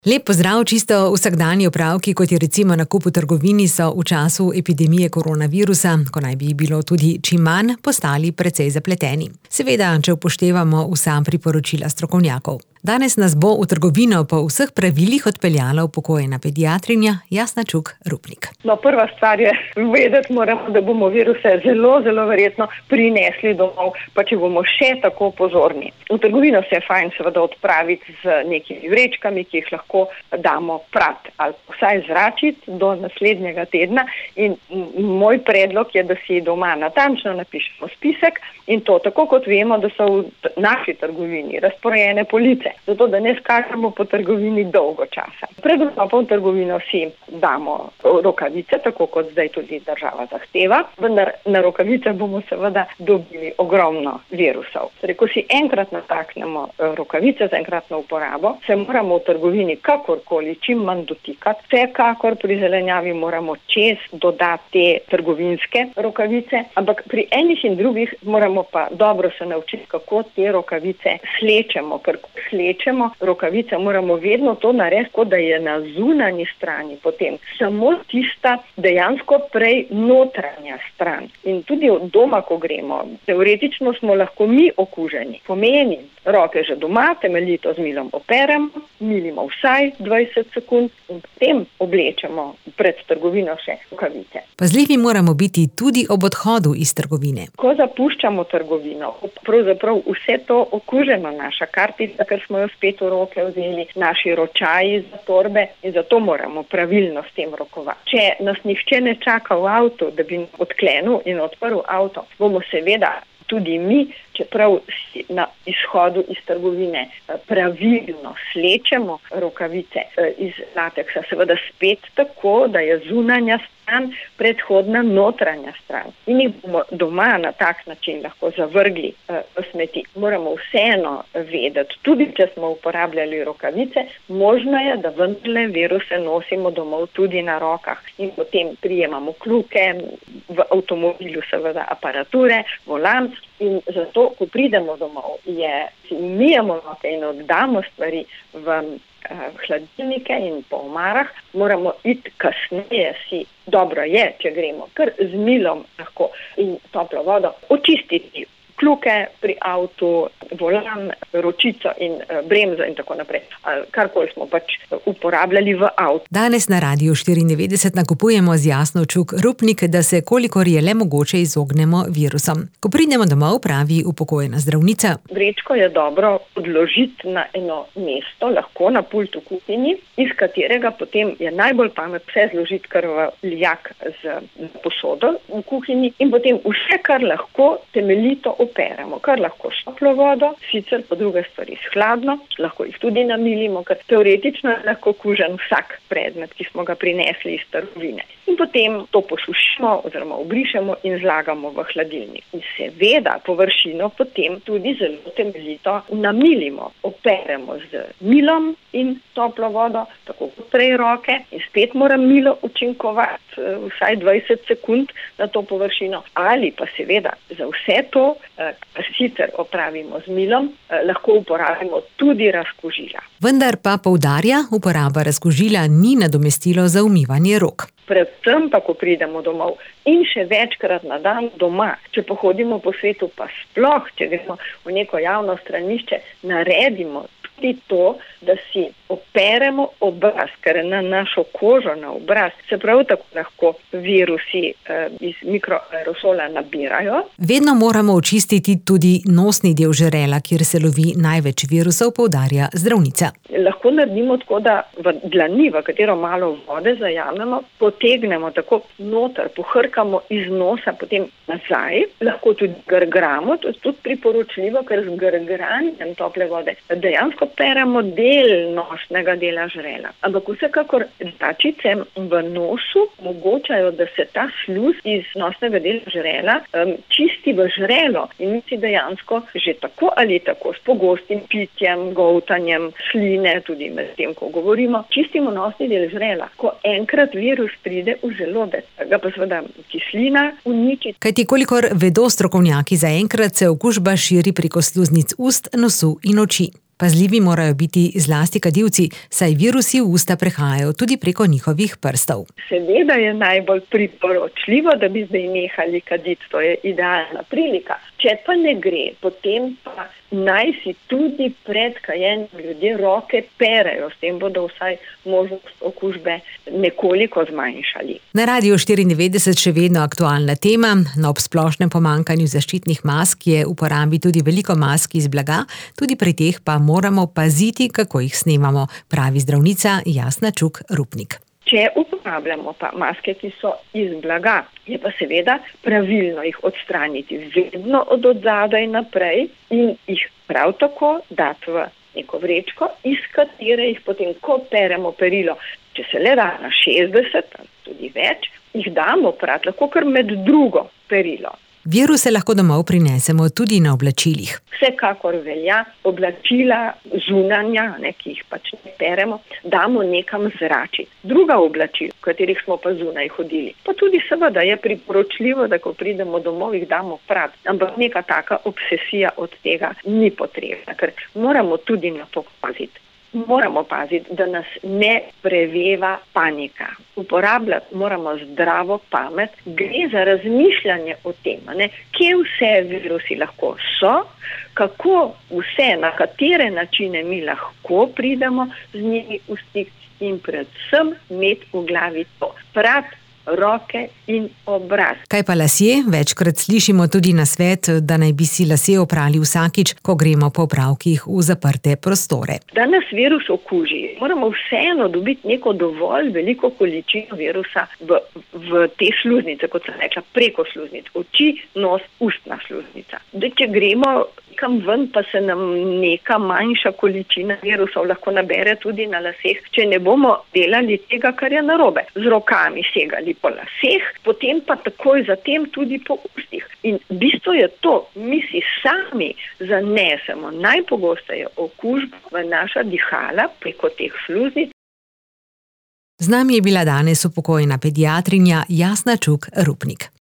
Lep pozdrav, čisto vsakdanji opravki, kot je recimo nakup v trgovini, so v času epidemije koronavirusa, ko naj bi bilo tudi čim manj, postali precej zapleteni. Seveda, če upoštevamo vsa priporočila strokovnjakov. Danes nas bo v trgovino po vseh pravilih odpeljala upokojena pediatrinja Jasna Čuk Rupnik. Prva stvar je vedeti moramo, da bomo viruse zelo verjetno prinesli domov, pa če bomo še tako pozorni. V trgovino se je fajn seveda odpraviti z nekimi vrečkami, ki jih lahko damo prat ali vsaj zračiti do naslednjega tedna. In moj predlog je, da si doma natančno napišemo spisek in to tako kot vemo, da so v naši trgovini razporejene police, zato da ne skačemo po trgovini dolgo časa. Pred vstopom v trgovino si damo rokavice, tako kot zdaj tudi država zahteva, vendar na rokavice bomo seveda dobili ogromno virusov. Torej, ko si enkrat nataknemo rokavice za enkratno uporabo, se moramo v trgovini kakorkoli čim manj dotikati. Vsekakor pri zelenjavi moramo čez dodati te trgovinske rokavice, ampak pri enih in drugih moramo pa dobro se naučiti, kako te rokavice slečemo, ker ko slečemo rokavice, moramo vedno to narediti, kot da je na zunanji strani potem samo tista dejansko prej notranja stran. In tudi od doma, ko gremo, teoretično smo lahko mi okuženi. Pomeni, roke že doma, temeljito z milom operemo, milimo vsaj 20 sekund in potem oblečemo pred trgovino še rokavice. Pazljivi moramo biti tudi ob odhodu iz trgovine. Ko zapuščamo trgovino, pravzaprav vse to okuženo, naša kartica, ker smo jo spet v roke vzeli, naši ročaji za torbe in zato moramo pravilno s tem rokovati. Če nas nihče ne čaka v avtu, da bi odklenil in odprl avto, bomo seveda tudi mi, čeprav na izhodu iz trgovine pravilno slečemo rokavice iz lateksa, seveda spet tako, da je zunanja stran predhodna notranja stran. In jih bomo doma na tak način lahko zavrgli v smeti. Moramo vseeno vedeti, tudi če smo uporabljali rokavice, možno je, da vendarle viruse nosimo domov tudi na rokah. In potem prijemamo kljuke, v avtomobilu seveda aparature, volan. In zato, ko pridemo domov, si umijemo roke in oddamo stvari v hladilnike in po omarah, moramo iti kasneje dobro je, če gremo kar z milom lahko in toplo vodo očistiti kljuke pri avtu, volan, ročico in bremzo in tako naprej. Karkoli smo pač uporabljali v avtu. Danes na Radiu 94 nakupujemo z Jasno Čuk Rupnik, da se kolikor je le mogoče izognemo virusom. Ko pridemo domov, pravi upokojena zdravnica. Vrečko je dobro odložiti na eno mesto, lahko na pultu kuhinji, iz katerega potem je najbolj pamet vse zložiti kar v lijak z posodo v kuhinji in potem vse, kar lahko temeljito operemo, kar lahko s toplo vodo, sicer po druge stvari s hladno, lahko jih tudi namilimo, ker teoretično je lahko kužen vsak predmet, ki smo ga prinesli iz trgovine. In potem to posušimo oziroma obrišemo in zlagamo v hladilnik. In seveda površino potem tudi zelo temeljito namilimo. Operemo z milom in toplo vodo, tako kot prej roke, in spet mora milo učinkovati vsaj 20 sekund na to površino. Ali pa seveda za vse to, kar sicer opravimo z milom, lahko uporabimo tudi razkužila. Vendar pa poudarja, uporaba razkužila ni nadomestilo za umivanje rok. Predvsem pa, ko pridemo domov in še večkrat na dan doma, če pohodimo po svetu, pa sploh, če gremo v neko javno stranišče, naredimo tudi to, da si operemo obraz, ker na našo kožo, na obraz, se prav tako lahko virusi iz mikroaerosola nabirajo. Vedno moramo očistiti tudi nosni del žrela, kjer se lovi največ virusov, poudarja zdravnica. Lahko naredimo tako, da v dlani, v katero malo vode zajamemo, potegnemo tako noter, pohrkamo iz nosa, potem nazaj, lahko tudi grgramo, to je tudi priporočljivo, ker z grgranjem tople vode dejansko peremo del nosnega dela žrela. Ampak vsekakor dačice v nosu omogočajo, da se ta sluz iz nosnega dela žrela čisti v žrelo in mi si dejansko že tako ali tako s pogostim pitjem, goltanjem, sline, tudi med tem, ko govorimo, čistimo nosni del žrela. Ko enkrat virus pride v želodec, ga pa seveda kislina uniči. Kajti kolikor vedo strokovnjaki, zaenkrat se okužba širi preko sluznic ust, nosu in oči. Pazljivi morajo biti zlasti kadilci, saj virusi v usta prehajajo tudi preko njihovih prstov. Seveda je najbolj priporočljivo, da bi zdaj nehali kaditi, to je idealna prilika. Če pa ne gre, potem pa naj si tudi pred kajenjem ljudje roke perejo, s tem bodo vsaj možnost okužbe nekoliko zmanjšali. Na Radiu 94 še vedno aktualna tema. Ob splošnem pomanjkanju zaščitnih mask je v uporabi tudi veliko mask iz blaga, tudi pri teh pa moramo paziti, kako jih snemamo, pravi zdravnica Jasna Čuk-Rupnik. Če uporabljamo pa maske, ki so iz blaga, je pa seveda pravilno jih odstraniti vedno od odzadaj naprej in jih prav tako dati v neko vrečko, iz katere jih potem, ko peremo perilo, če se le da na 60, tudi več, jih damo prati, lahko kar med drugo perilo. Viruse lahko domov prinesemo tudi na oblačilih. Vsekakor velja oblačila zunanja, ki jih pač ne peremo, damo nekam zračiti. Druga oblačila, v katerih smo pa zunaj hodili, pa tudi seveda je priporočljivo, da ko pridemo domov, jih damo prati. Ampak neka taka obsesija od tega ni potrebna, ker moramo tudi na to paziti. Moramo paziti, da nas ne preveva panika. Uporabljati moramo zdravo pamet. Gre za razmišljanje o tem, kje vse virusi lahko so, kako vse, na katere načine mi lahko pridemo z njimi v stik in predvsem imeti v glavi to. Prati roke in obraz. Kaj pa lasje? Večkrat slišimo tudi nasvet, da naj bi si lase oprali vsakič, ko gremo po opravkih v zaprte prostore. Da nas virus okuži, moramo vseeno dobiti neko dovolj veliko količino virusa v te sluznice, kot sem rekla, preko sluznic, oči, nos, ustna sluznica. Če gremo kam ven, pa se nam neka manjša količina virusov lahko nabere tudi na laseh, če ne bomo delali tega, kar je narobe. Z rokami segali po laseh, potem pa takoj zatem tudi po ustih. In bistvo je to, mi si sami zanesemo najpogosteje okužbo v naša dihala preko teh sluznic. Z nami je bila danes upokojena pediatrinja Jasna Čuk-Rupnik.